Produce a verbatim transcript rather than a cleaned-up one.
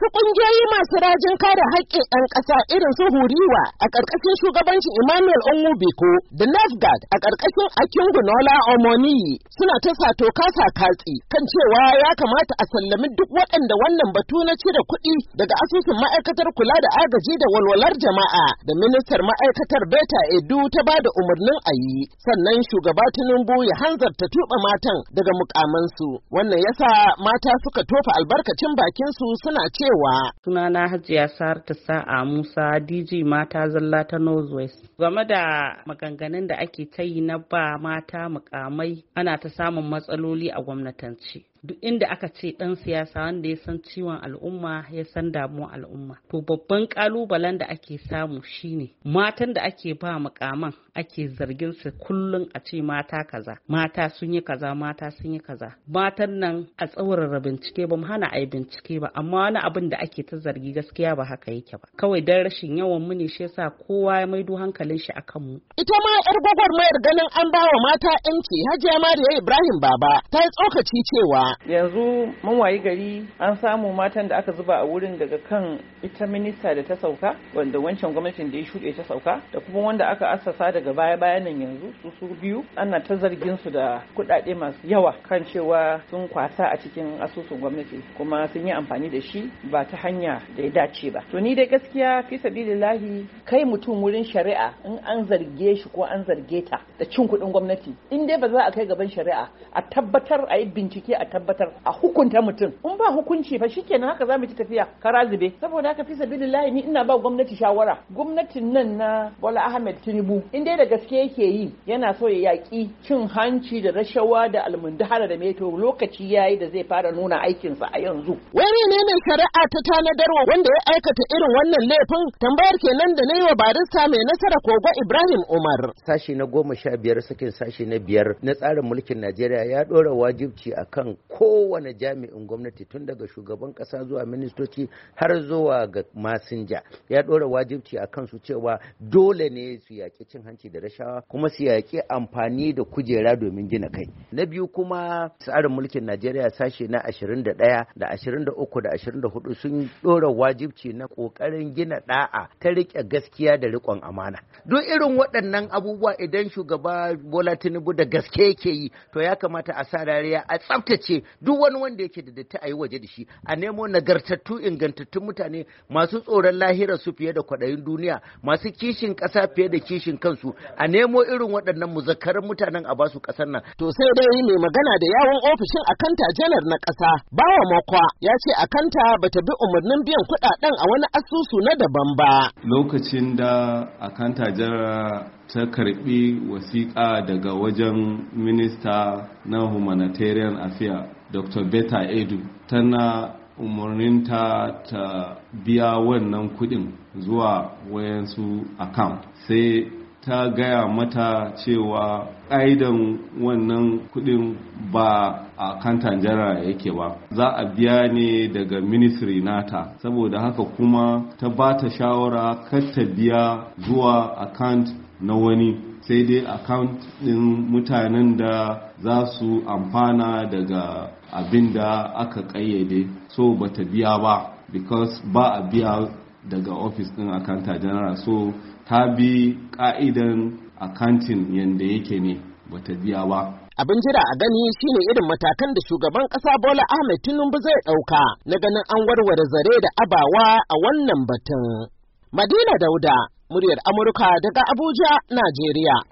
Wasu ƙungiyoyi masu rajin kare haƙƙin ɗan ƙasa irin su Huriwa a ƙarƙashin shugabancin Emmanuel Onwubiko da NAFGAD a ƙarƙashin Akingunola Omoniyi suna ta sato kasa katsi kan cewa ya kamata a sallami duk waɗanda wannan batu na cire kuɗi daga asusun ma'aikatar kula da agaji da walwalar jama'a da ministar ma'aikatar Beta Edu ta ba da umarnin a yi. Sannan shugaba Tinubu ya hanzarta tuɓa matan daga mukamansu. Wannan yasa mata suka tofa albarkacin bakinsu suna cewa sunana Hajiya Saratu Sa'a Musa D G Mata Zalla ta Northwest. Game da maganganun da ake ta yi na ba mata mukamai ana ta samun matsaloli a gwamnatance. Duk inda aka ce ɗan siyasa wanda ya san ciwon al'umma ya san damuwar al'umma. To babban ƙalubalen da ake samu shine matan da ake ba mukaman ake zargin su kullum a ce mata kaza, mata sun yi kaza, mata sun yi kaza. Matan nan a tsaurara bincike ba mu hana a yi bincike ba, amma wani abin da ake ta zargi gaskiya ba haka yake ba. Kawai dan rashin yawan mu ne shi yasa kowa ya maido hankalin shi akan mu. Ita ma yar gwagwarmayar ganin an ba wa mata yanci Hajiya Mariya Ibrahim Baba ta yi tsokaci cewa yanzu mun wayi gari an samu matan da aka zuba a wurin daga kan ita minista da ta sauka wanda wancan gwamnatin da ya shuɗe ta sauka da kuma wanda aka assasa daga baya bayan nan yanzu su su biyu ana ta zargin su da kuɗaɗe masu yawa kan cewa sun kwasa a cikin asusun gwamnati kuma sun yi amfani da shi ba ta hanya da ya dace ba. To ni dai gaskiya fi sabilillahi kai mutum wurin shari'a in an zarge shi ko an zarge ta da cin kuɗin gwamnati in dai ba za a kai gaban shari'a a tabbatar a yi bincike a tabbatar a hukunta mutum in ba hukunci fa shikenan haka za mu ci tafiya kara zube. Saboda haka fi sabilillahi ni ina ba gwamnati shawara, gwamnatin nan na Bola Ahmed Tinubu in dai da gaske yake yi yana so ya yaki cin hanci da rashawa da almundahara da meto lokaci yayi da zai fara nuna aikinsa a yanzu. Wani ne mai shari'a ta tanadarwa wanda ya aikata irin wannan laifin? Tambayar kenan da na yi wa barista mai nasara Kogo Ibrahim Umar. Sashi na goma sha biyar sakin sashi na biyar na tsarin mulkin Najeriya ya ɗora wajibci akan kowane jami'in gwamnati tun daga shugaban ƙasa zuwa ministoci har zuwa ga masinja, ya ɗora wajibci a kansu cewa dole ne su yaƙi cin hanci da rashawa kuma su yaƙi amfani da kujera domin gina kai. Na biyu kuma tsarin mulkin Najeriya sashe na ashirin da ɗaya da ashirin da uku da ashirin da hudu sun ɗora wajibci na ƙoƙarin gina ɗa'a ta riƙe gaskiya da riƙon amana. Duk irin waɗannan abubuwa idan shugaba Bola Tinubu da gaske yake yi to ya kamata a sa rariya a tsaftace duk wani wanda yake da datti a yi waje da shi, a nemo nagartattu ingantattun mutane masu tsoron lahira su fiye da kwaɗayin duniya, masu kishin ƙasa fiye da kishin kansu, a nemo irin waɗannan muzakkaran mutanen a basu ƙasar nan. To sai dai mai magana da yawon ofishin akanta janar na ƙasa Bawa Makwa ya ce akanta bata bi umarnin biyan kuɗaɗen a wani asusu na daban ba. Lokacin da akanta janar ta karbi wasiƙa daga wajen minista na humanitarian affairs Doctor Beta Edu tana umarninta ta biya wannan kudin zuwa wayansu account, sai ta gaya mata cewa ƙa'idan wannan kudin ba a kantan jara yake ba, za a biya ne daga ministry nata, saboda haka kuma ta ba ta shawara kar ta biya zuwa account na wani, sai dai account ɗin mutanen da za su amfana daga abin da aka ƙayyade. So bata biya ba because ba a biya daga office ɗin accountant general, so ta bi ƙa'idan accounting yanda yake ne bata biya ba. Abin jira a gani shine irin matakan da shugaban ƙasa Bola Ahmed Tinubu zai ɗauka na ganin an warware zare da abawa a wannan batun. Madina Dauda, muryar Amurka daga Abuja, Najeriya.